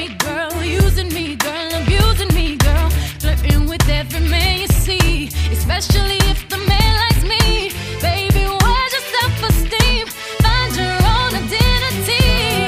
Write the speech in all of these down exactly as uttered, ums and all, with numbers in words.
way, girl. Using me, girl, abusing me, girl. Flirting with every man you see, especially if the man likes me. Baby, where's your self-esteem? Find your own identity.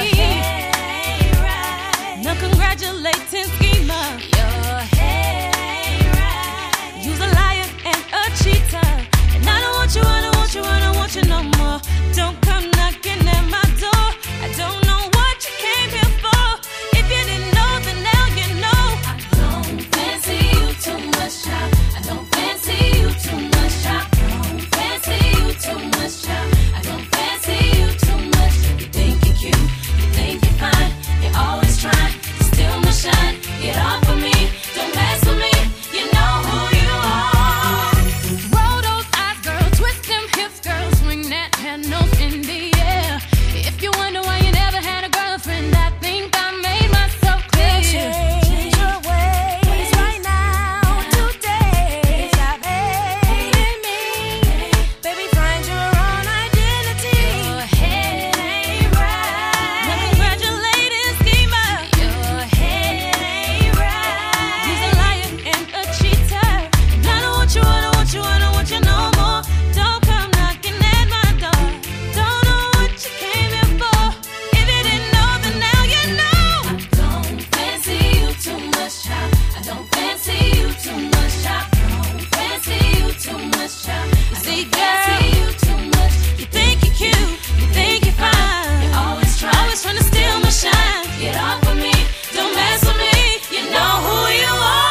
Now congratulating schemer. Your head ain't right. You's a liar and a cheater, and I don't want you, I don't want you, I don't want you no more. Don't come knocking at my door. I don't know what you came here for. If you didn't know, then now you know. I don't fancy you too much, child. I don't fancy you too much, child. I don't fancy you too much, child. I don't fancy you too much. You think you're cute, you think you're fine. You're always trying to steal my shine. Get off of me, don't mess with me. You know who you are. Roll those eyes, girl. Twist them hips, girl. Swing that hand nose in the air. If you wonder why you never had a girlfriend, I think I made myself clear. Change your ways right now, today. Stop hating me. Baby, find your own identity. Your head ain't right. Now congratulating schemer. Your head ain't right. He's a liar and a cheater, and I don't want you, I don't want you, I don't want you no more. Don't come knocking at my door. Don't know what you came here for. If you didn't know, then now you know. I don't fancy you too much, child. I don't fancy you too much, child. I don't fancy you too much, child. You see, girl, you too much. You think you're cute, you think you're fine. You're always trying, always trying to steal my shine. Get off of me, don't mess with me. You know who you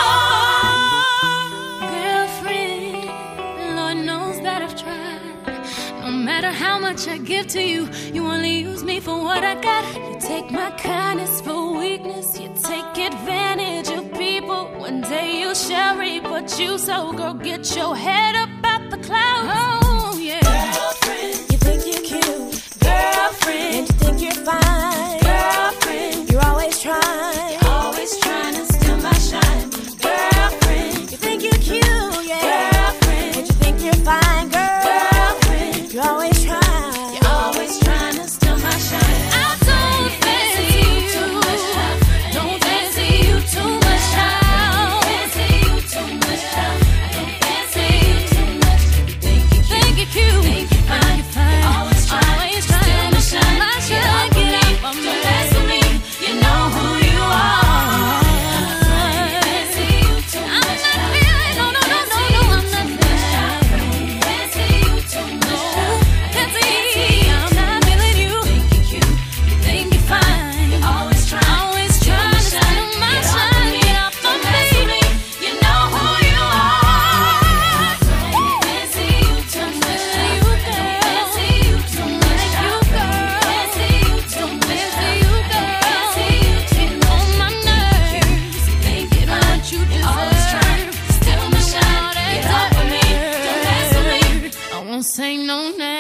are. Girlfriend, Lord knows that I've tried. No matter how much I give to you, you only use me for what I got. You take my kindness for weakness. You take advantage of people. One day you shall reap what you sow. Girl, get your head up out the clouds. Oh, yeah. Girlfriend, you think you're cute. Girlfriend, and you think you're fine. Girlfriend, you're always trying. Always trying to steal my shine. Girlfriend, you think you're cute, yeah. Girlfriend, and you think you're fine, girl. Girlfriend, you're always trying. You're always trying to steal my shine. I don't fancy you too much, child. Don't fancy you too much, child. Fancy you too much, child. I don't fancy you too much. You think you're cute, think you're cute, think you're fine, you're fine. You're always trying, always trying to steal my shine. My shine, get off of me, don't mess with me. You know who you are. Fancy you too much, child. I'm not feeling, no, no, no, no, no, I'm not feeling. Fancy you too much, child. Fancy, I'm not feeling you. Think you're cute, you think you're fine. You're always trying, always trying to steal my shine. Get off of me, you know who you are. Fancy you too much, you girl. Fancy you too much, you girl. Fancy you too much, you girl. Fancy you too much, on my nerves. Think you know what you deserve. Always trying to steal my shine. Get off of me, don't mess with me. I won't say no name.